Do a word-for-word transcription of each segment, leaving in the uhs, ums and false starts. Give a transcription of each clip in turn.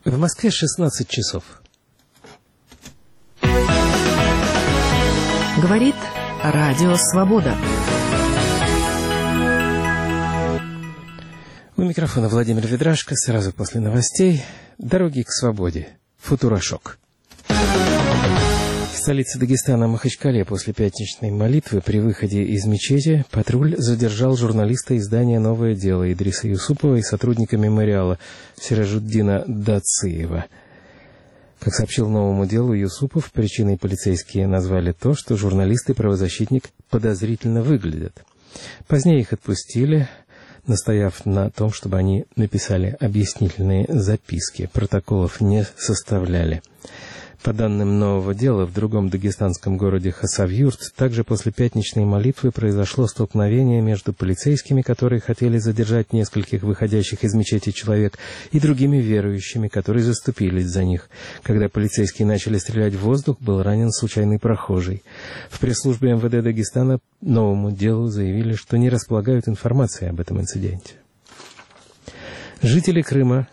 В Москве шестнадцать часов. Говорит Радио Свобода. У микрофона Владимир Ведрашко. Сразу после новостей «Дороги к свободе». Футурошок. В столице Дагестана Махачкале после пятничной молитвы при выходе из мечети патруль задержал журналиста издания «Новое дело» Идриса Юсупова и сотрудника мемориала Сиражуддина Дациева. Как сообщил «Новому делу» Юсупов, причиной полицейские назвали то, что журналист и правозащитник подозрительно выглядят. Позднее их отпустили, настояв на том, чтобы они написали объяснительные записки, протоколов не составляли. По данным «Нового дела», в другом дагестанском городе Хасавюрт также после пятничной молитвы произошло столкновение между полицейскими, которые хотели задержать нескольких выходящих из мечети человек, и другими верующими, которые заступились за них. Когда полицейские начали стрелять в воздух, был ранен случайный прохожий. В пресс-службе эм вэ дэ Дагестана «Новому делу» заявили, что не располагают информацией об этом инциденте. Жители Крыма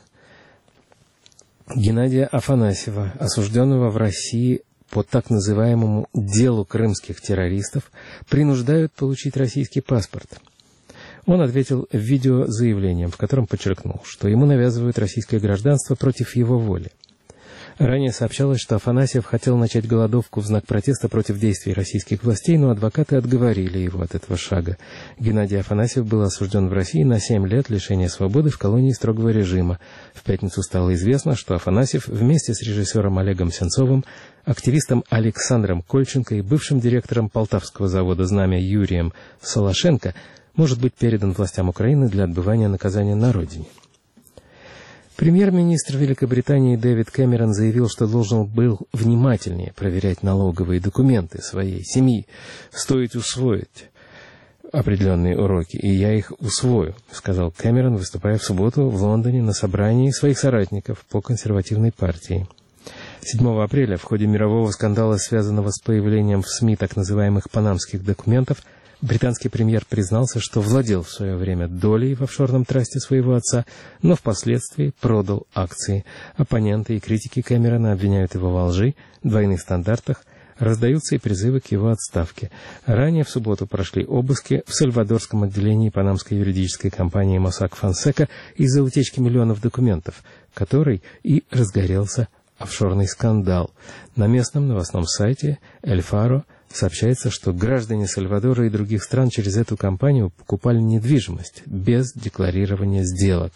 Геннадия Афанасьева, осужденного в России по так называемому «делу крымских террористов», принуждают получить российский паспорт. Он ответил видеозаявлением, в котором подчеркнул, что ему навязывают российское гражданство против его воли. Ранее сообщалось, что Афанасьев хотел начать голодовку в знак протеста против действий российских властей, но адвокаты отговорили его от этого шага. Геннадий Афанасьев был осужден в России на семь лет лишения свободы в колонии строгого режима. В пятницу стало известно, что Афанасьев вместе с режиссером Олегом Сенцовым, активистом Александром Кольченко и бывшим директором полтавского завода «Знамя» Юрием Солошенко может быть передан властям Украины для отбывания наказания на родине. Премьер-министр Великобритании Дэвид Кэмерон заявил, что должен был внимательнее проверять налоговые документы своей семьи. Стоит усвоить определенные уроки, и я их усвою, сказал Кэмерон, выступая в субботу в Лондоне на собрании своих соратников по консервативной партии. седьмого апреля в ходе мирового скандала, связанного с появлением в СМИ так называемых панамских документов, британский премьер признался, что владел в свое время долей в офшорном трасте своего отца, но впоследствии продал акции. Оппоненты и критики Кэмерона обвиняют его во лжи, двойных стандартах, раздаются и призывы к его отставке. Ранее в субботу прошли обыски в сальвадорском отделении панамской юридической компании Mossack Fonseca из-за утечки миллионов документов, которой и разгорелся офшорный скандал. На местном новостном сайте «Эль Фаро» сообщается, что граждане Сальвадора и других стран через эту компанию покупали недвижимость без декларирования сделок.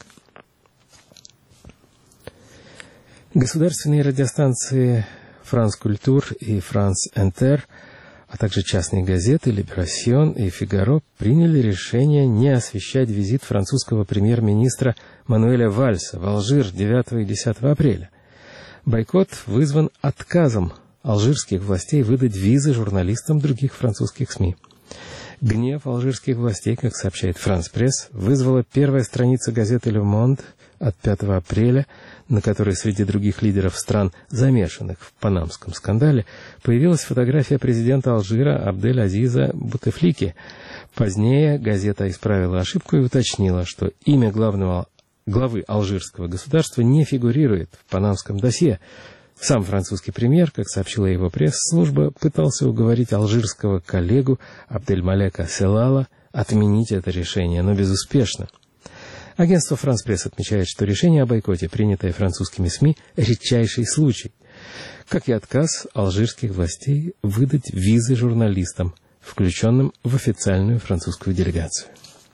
Государственные радиостанции «Франс Культур» и «Франс Интер», а также частные газеты «Либерасьон» и «Фигаро» приняли решение не освещать визит французского премьер-министра Мануэля Вальса в Алжир девятого и десятого апреля. Бойкот вызван отказом алжирских властей выдать визы журналистам других французских СМИ. Гнев алжирских властей, как сообщает «Франс Пресс», вызвала первая страница газеты «Ле Монд» от пятого апреля, на которой среди других лидеров стран, замешанных в панамском скандале, появилась фотография президента Алжира Абдель-Азиза Бутефлики. Позднее газета исправила ошибку и уточнила, что имя главного главы алжирского государства не фигурирует в панамском досье. Сам французский премьер, как сообщила его пресс-служба, пытался уговорить алжирского коллегу Абдельмалека Селала отменить это решение, но безуспешно. Агентство «Франс Пресс» отмечает, что решение о бойкоте, принятое французскими СМИ, редчайший случай, как и отказ алжирских властей выдать визы журналистам, включенным в официальную французскую делегацию.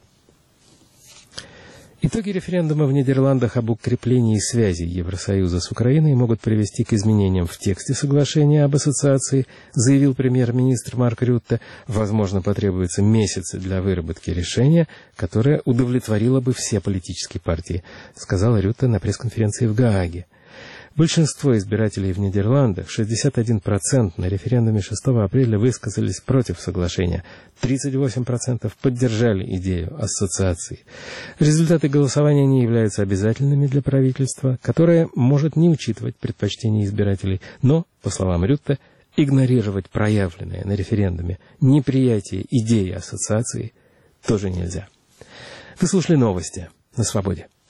Итоги референдума в Нидерландах об укреплении связей Евросоюза с Украиной могут привести к изменениям в тексте соглашения об ассоциации, заявил премьер-министр Марк Рютте. Возможно, потребуется месяцы для выработки решения, которое удовлетворило бы все политические партии, сказал Рютте на пресс-конференции в Гааге. Большинство избирателей в Нидерландах, шестьдесят один процент, на референдуме шестого апреля высказались против соглашения, тридцать восемь процентов поддержали идею ассоциации. Результаты голосования не являются обязательными для правительства, которое может не учитывать предпочтения избирателей, но, по словам Рютте, игнорировать проявленное на референдуме неприятие идеи ассоциации тоже нельзя. Вы слушали новости на Свободе.